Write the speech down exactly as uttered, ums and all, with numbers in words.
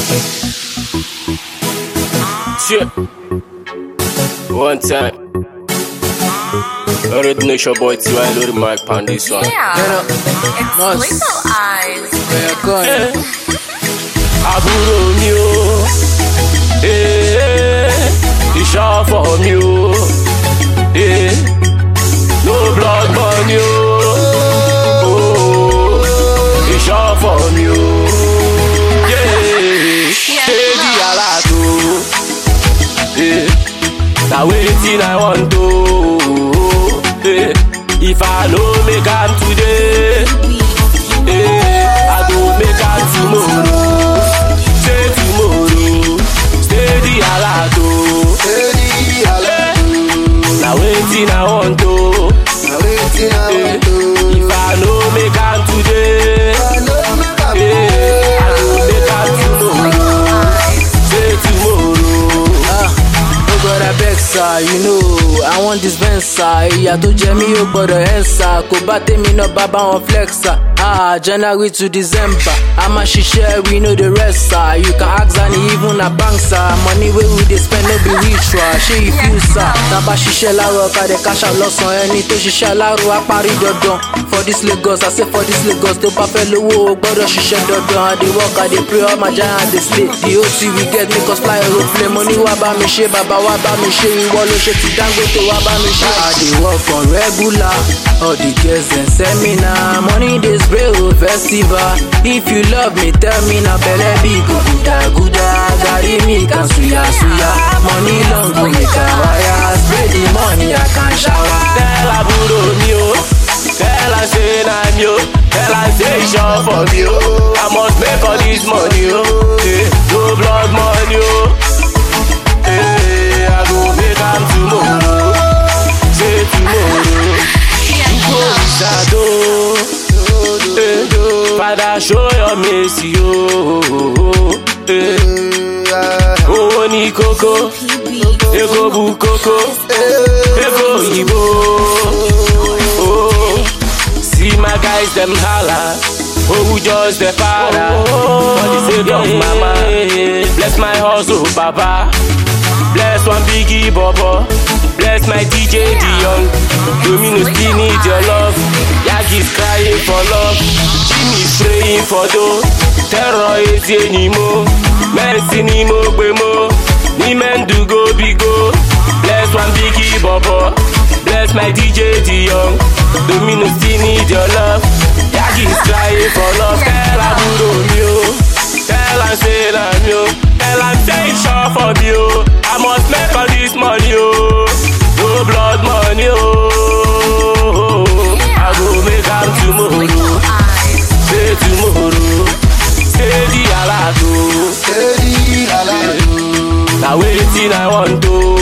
Shit. One time. Already know your boy T Y load the mic on this one. Yeah. It's Little Eyes. Yeah, go on. Àbúrò mi o, eh, ìṣọ̀fọ̀ mi o, eh, no blood money o, oh, ìṣọ̀fọ̀ mi o, yeah, steady alert o, eh, na wetin I want o, eh, if I no make am today, eh, I go make am tomorrow. Now waiting I want to. Now waiting I want to. If I no make am today, I know make am yeah, I go make am tomorrow. Say tomorrow. Ah, oh God, I beg sir, you know I want this Venza. Ìyà tó jẹ mí ó gbọ́dọ̀ answer. Kò bá tèmi náà bàbá wọn flexer. Ah, January to December. I'm a ṣiṣẹ́, we know the rest sir. You can ask and even a bank sir. Money wey we dey spend no be ritual. Ṣé you feel sir? Tàbá ṣiṣẹ́ láàárọ̀ ká dẹ̀ cash out lọ́sàn-án. Ẹni tó ṣiṣẹ́ aláàrọ̀ á parí dandan. For this Lagos, I say for this Lagos. Tó bá fẹ́ lówó o gbọ́dọ̀ ṣiṣẹ́ dandan. I dey work, I dey pray, all my giants dey slay. The O T we get make us fly aeroplane. Money wá bá mi ṣe, bàbá wá bá mi ṣe. Ìwọ ló ṣe ti Dangote wá bá mi ṣe. I dey work on regular. All the girls dem seminar. Money dey spray o festival. If you love me, tell me na belle big go guda guda. Gari mi kan suya suya. Money long go make a wire. Spray the money I can shower. Tell àbúrò mi o, tell am say na mi o, tell am say ìṣọ̀fọ̀ mi o. I must make all this money o, eh, no blood money o, eh, I go make am tomorrow. Say tomorrow, you go shadow. Father, show your mercy, oh, eh. Oh, ni koko, ego bu koko, ego ibo. Oh, see my guys them holla, oh, who just the father. For the sake of mama, bless my hustle, papa. Bless one biggie bobo, bless my D J Dion. Domino still need your love. Yagi's crying for love. Jimmy's praying for dough. Terror is anymore. Mercy ni mo gbe mo. Ni men do go bigo. Bless one biggie bobo. Bless my D J Dion. Domino still need your love. Yagi's crying for love. Tell àbúrò mi o. Tell am say na mi o. Tell am say ìṣọ̀fọ̀ mi o. I must make all this money o. No blood money o. I go make am tomorrow. Say tomorrow. Steady alert o. steady alert. Na wetin I want o.